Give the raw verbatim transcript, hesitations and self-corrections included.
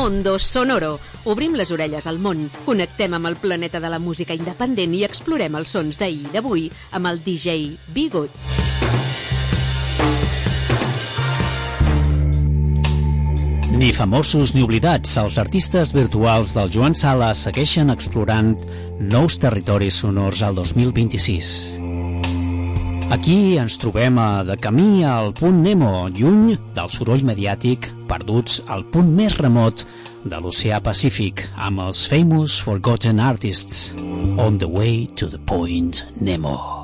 Mondo Sonoro. Obrim les orelles al món, connectem amb el planeta de la música independent i explorem els sons d'ahir i d'avui amb el D J Bigot. Ni famosos ni oblidats, els artistes virtuals del Joan Sala segueixen explorant nous territoris sonors al dos mil vint-i-sis. Aquí ens trobem a de camí al punt Nemo, lluny del soroll mediàtic, perduts al punt més remot de l'oceà Pacífic, amb els Famous Forgotten Artists, On the Way to the Point Nemo.